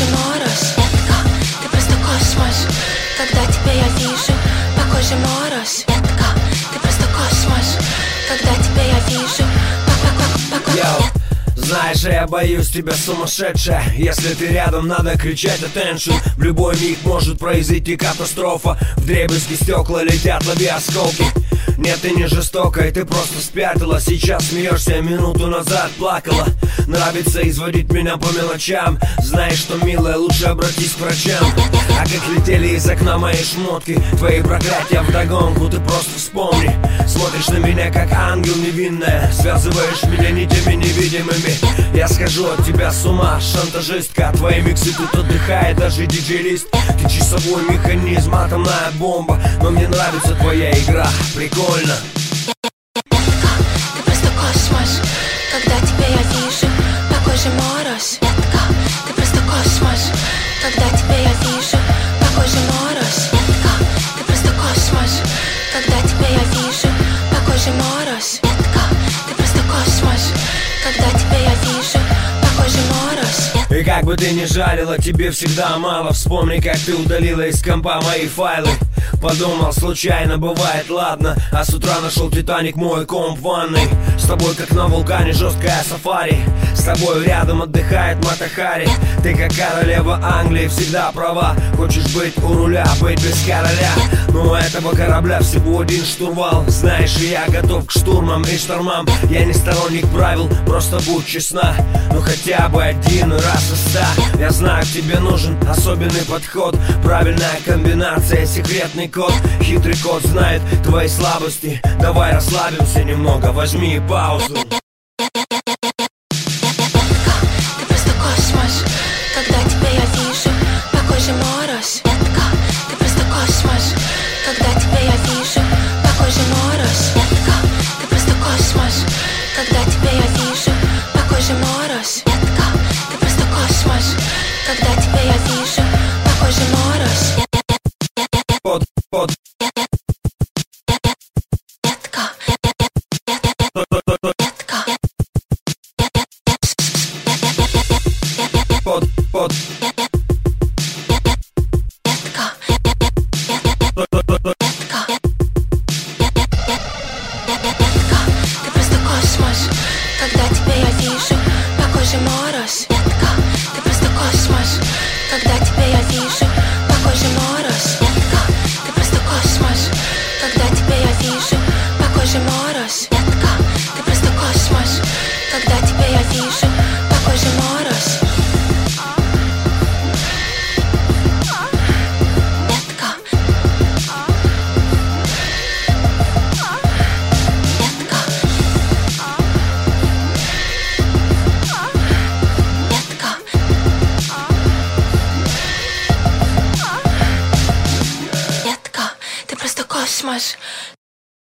мороз. Детка, ты просто космос, когда тебя я вижу, по коже мороз. Детка, ты просто космос, когда тебя я вижу, по коже. Знаешь, я боюсь тебя, сумасшедшая. Если ты рядом, надо кричать attention. В любой миг может произойти катастрофа. Вдребезги стекла летят, лови осколки. Нет, ты не жестокая, ты просто спятила. Сейчас смеешься, минуту назад плакала. Нравится изводить меня по мелочам. Знаешь что, милая, лучше обратись к врачам. А как летели из окна мои шмотки, твои проклятия вдогонку, ты просто вспомни. Смотришь на меня как ангел невинная, связываешь меня нитями невидимыми. Я схожу от тебя с ума, шантажистка. Твои миксы тут отдыхает даже диджей-лист. Ты часовой механизм, атомная бомба. Но мне нравится твоя игра, прикольно. Детка, ты просто космос, когда тебя я вижу, по коже мороз. Детка, ты просто космос, когда тебя я вижу, по коже мороз. Детка, ты просто космос, когда тебя я вижу, по коже мороз. Детка, ты просто космос, когда тебя я вижу, по коже мороз. И как бы ты ни жалила, тебе всегда мало. Вспомни, как ты удалила из компа мои файлы. Подумал, случайно бывает, ладно. А с утра нашел Титаник, мой комп в ванной. С тобой как на вулкане жесткая сафари. С тобой рядом отдыхает Мата Хари. Ты как королева Англии, всегда права. Хочешь быть у руля, быть без короля. Но у этого корабля всего один штурвал. Знаешь, я готов к штурмам и штормам. Я не сторонник правил, просто будь честна. Ну хотя бы один раз из 100. Я знаю, тебе нужен особенный подход. Правильная комбинация, секретный код. Хитрый код знает твои слабости. Давай расслабимся немного, возьми паузу. Ты просто космос, когда тебя я вижу, по коже мороз. Детка, ты просто космос, когда тебя я вижу, по коже мороз. Детка, ты просто космос, когда тебя я вижу, по коже мороз. Детка, ты просто космос, когда тебя я вижу, по коже мороз.